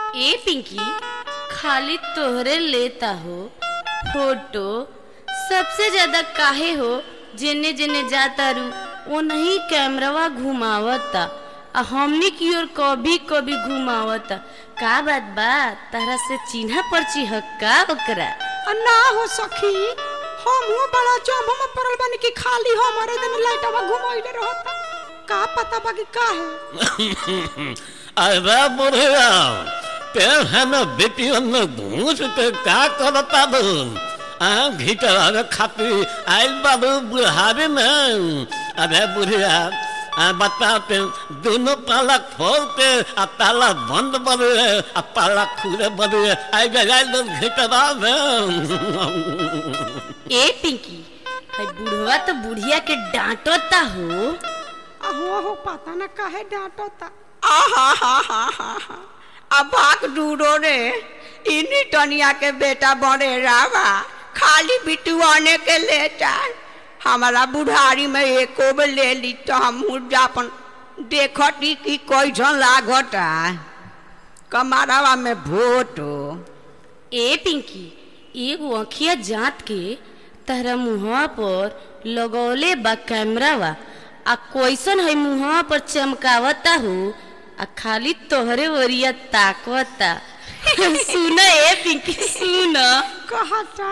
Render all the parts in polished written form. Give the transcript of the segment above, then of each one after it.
ए पिंकी, खाली तोहरे लेता हो फोटो। सबसे ज्यादा काहे हो जेने जेने जाता रू वो नहीं कैमरावा घुमावता आ हमनी की ओर कभी कभी घुमावता। का बात बा, तारा से चिन्हा पर्ची हक्का ओकरा? ना हो सखी, हम बड़ा चौंभ में पड़ल बानी कि खाली हमारे दिन लाइटवा घुमाइले रहता। का पता बा कि का है? अरे बुढ़िया, ते है ना बेटी अन्ना घूस के का करता दून? घीटर खाती आइल बाबू बुढ़ावे में। अरे बुढ़िया बताते दोनों ताला खोल के ताला बंद बने ताला खुले बने आई गए घीटरा में। ए पिंकी, बुढ़वा तो बुढ़िया के डांटता हो। हो पता ना काहे डांटता। अब भाग दूरो रे, इन्हीं टनिया के बेटा बड़े रावा खाली बिटुआने के लेटा। हमारा बुढ़ारी में एको बे ले ली तो हम जापन देखती कि कैसन लागता कमारावा में भोटो। ए पिंकी, एगो अखिया जात के तहरा मुहा पर लगौले बा कैमरावा आ कैसन है मुहा पर चमकावता हो आ खाली तोहरे ओरिया ताकवता। सुना ए पिंकी, सुना कहता।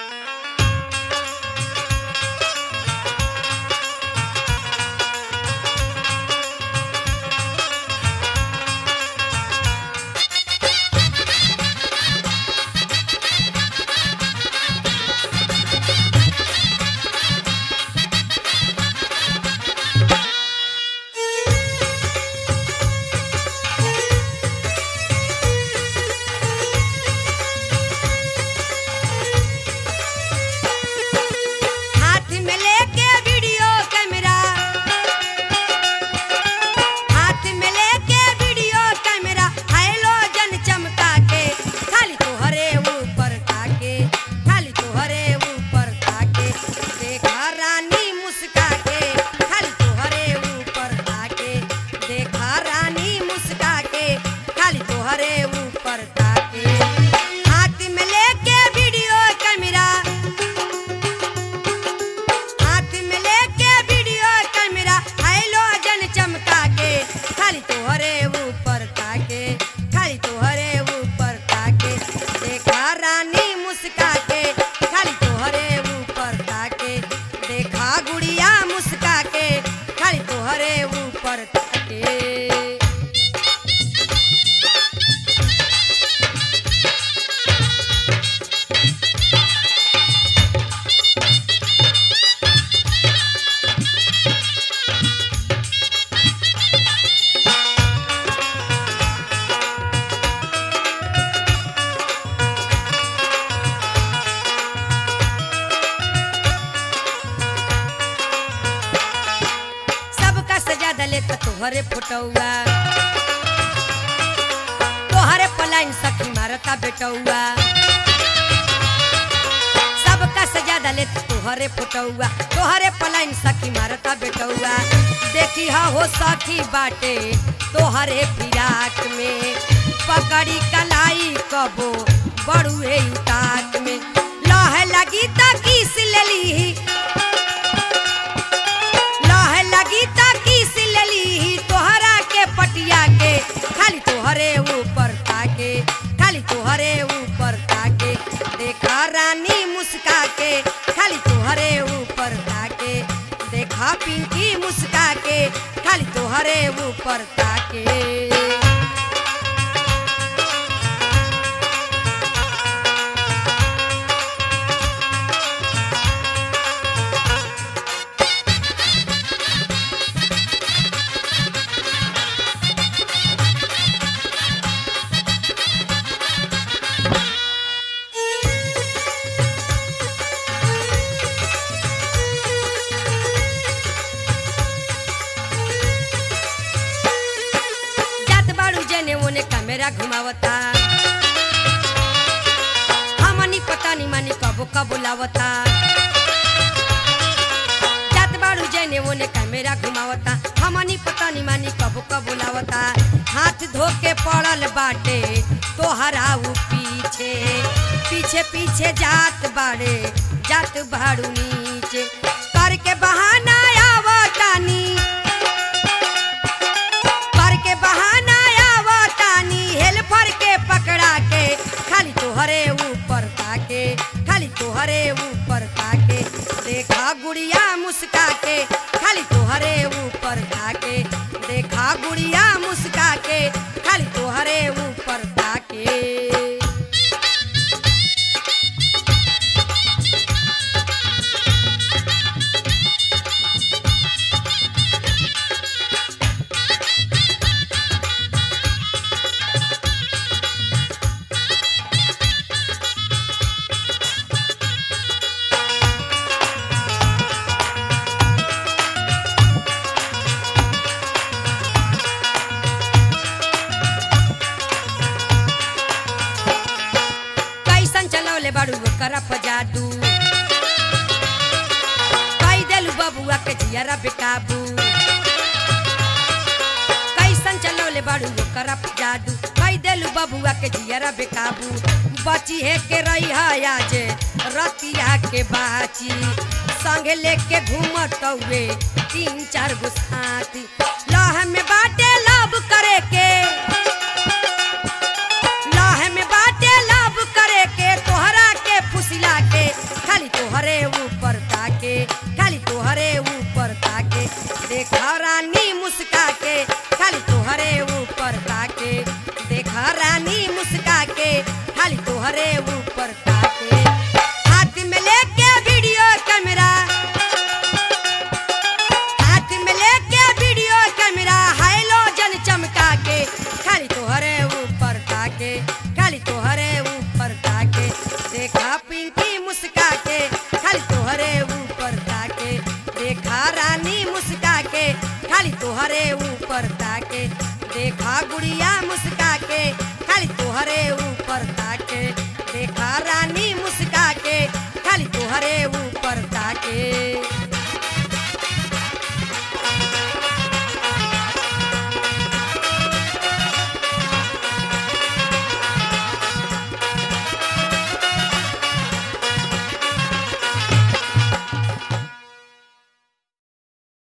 तोहरे फोटौआ तोहरे पलाइन सखी मारता बेटौआ। सबका सजा ले तोहरे फोटौआ तोहरे पलाइन सखी मारता बेटौआ। देखी हो सखी बाटे तोहरे फिराक में पकड़ी कलाई कबो बड़ुए उताक में। लहे लगी ता किस लेली तोहरा के पटिया के खाली तोहरे ऊपर ताके खाली तोहरे ऊपर ताके। देखा रानी मुस्का के खाली तोहरे ऊपर ताके। देखा पिंकी मुस्का के खाली तोहरे ऊपर ताके। कैमरा घुमावता हमनी पता नहीं मानी कबो कबो लावता। जात बाड़ू जैन एने ओने कैमरा घुमावता हमनी पता नहीं मानी कबो कबो लावता हाथ धो के पड़ल बाटे तोहरा उ पीछे पीछे पीछे जात बाड़ू नीचे करके बहाना आवतानी हेल्पर के पकड़ा के खाली तोहरे ऊपर ताके देखा गुड़िया मुस्का के खाली तोहरे ऊपर ताके देखा गुड़िया मुस्का के खाली तोहरे ऊपर ताके बाड़ू करप जादू कई देलू बबुआ के जियरा बेकाबू कैसन चलौले बाड़ू करप जादू कई देलू बबुआ के जियरा बेकाबू बची है के रही आज रतिया के बाची संगे लेके घूमत हुए 3-4 गो साथी लह में बाटे लब करे के तोहरा के फुसिला के खाली तोहरे ऊपर ताके देखा रानी मुस्का के खाली तोहरे ऊपर ताके देखा रानी मुस्का के खाली तोहरे ऊपर ताके हाथ में लेके वीडियो कैमरा हाइलोजन चमका के खाली तोहरे ऊपर ताके खाली तोहरे ऊपर ताके देखा पिंकी मुस्का के खाली तोहरे ऊपर ताके देखा रानी मुस्का के खाली तोहरे ऊपर ताके देखा गुड़िया मुस्का